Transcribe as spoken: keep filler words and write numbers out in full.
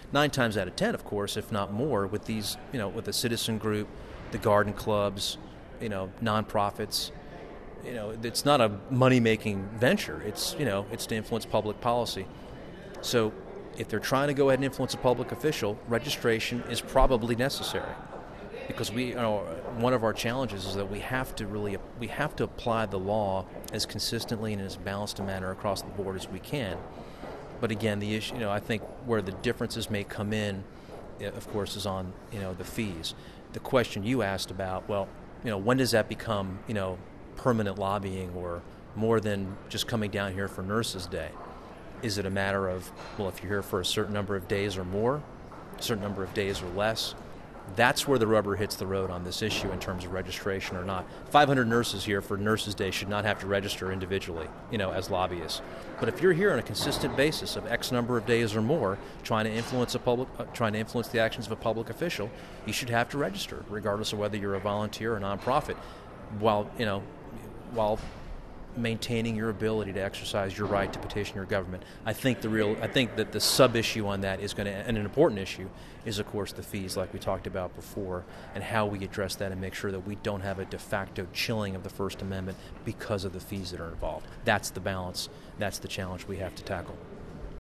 Nine times out of ten, of course, if not more, with these, you know, with the citizen group, the garden clubs, you know, nonprofits, you know, it's not a money-making venture. It's, you know, it's to influence public policy. So if they're trying to go ahead and influence a public official, registration is probably necessary. Because we, you know, one of our challenges is that we have to really, we have to apply the law as consistently and as balanced a manner across the board as we can. But again, the issue, you know, I think where the differences may come in, of course, is on, you know, the fees. The question you asked about, well, you know, when does that become, you know, permanent lobbying or more than just coming down here for Nurses Day? Is it a matter of, well, if you're here for a certain number of days or more, a certain number of days or less? That's where the rubber hits the road on this issue in terms of registration or not. five hundred nurses here for Nurses Day should not have to register individually, you know, as lobbyists. But if you're here on a consistent basis of X number of days or more, trying to influence a public, uh, trying to influence the actions of a public official, you should have to register, regardless of whether you're a volunteer or a nonprofit, while you know, while maintaining your ability to exercise your right to petition your government. I think the real, I think that the sub-issue on that is going to, and an important issue, is of course the fees, like we talked about before, and how we address that and make sure that we don't have a de facto chilling of the First Amendment because of the fees that are involved. That's the balance. That's the challenge we have to tackle.